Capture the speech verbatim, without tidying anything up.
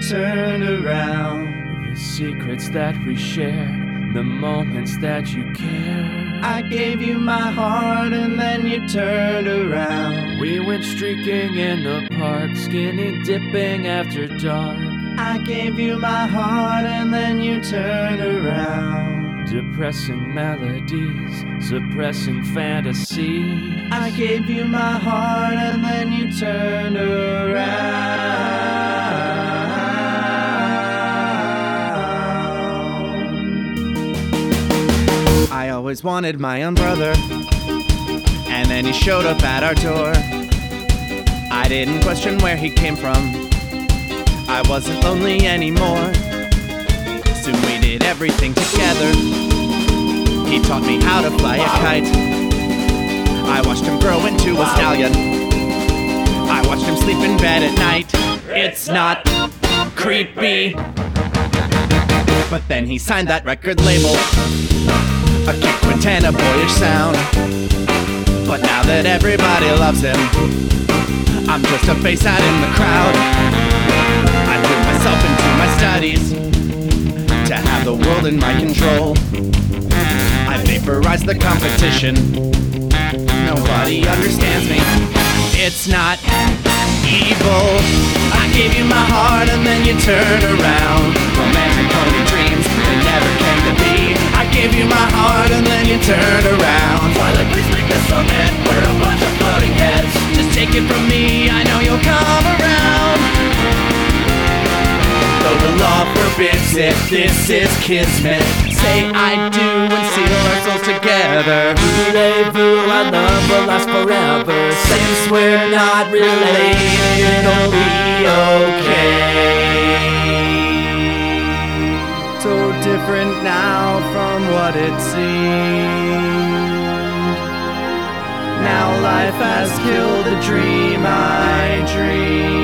turned around. The secrets that we shared, the moments that you cared. I gave you my heart and then you turned around. We went streaking in the park, skinny dipping after dark. I gave you my heart and then you turned around. Depressing melodies, suppressing fantasy. I gave you my heart and then you turned around. I always wanted my own brother, and then he showed up at our door. I didn't question where he came from, I wasn't lonely anymore. Soon we did everything together. He taught me how to fly a kite. I watched him grow into a stallion. I watched him sleep in bed at night. It's not creepy. But then he signed that record label, a cute quintet, a boyish sound. But now that everybody loves him, I'm just a face out in the crowd. I put myself into my studies to have the world in my control. I vaporize the competition. Nobody understands me. It's not evil. I gave you my heart and then you turned around. Romantic pony dreams, they never came to be. I gave you my heart and then you turned around. Twilight, please make this summit. We're a bunch of floating heads. Just take it from me, I know you'll come around. Though the law forbids it, this is kismet. Say I do and seal our souls together. Voulez-vous, our love will last forever. Since we're not related, it'll be okay. So different now from what it seemed. Now life has killed the dream I dreamed.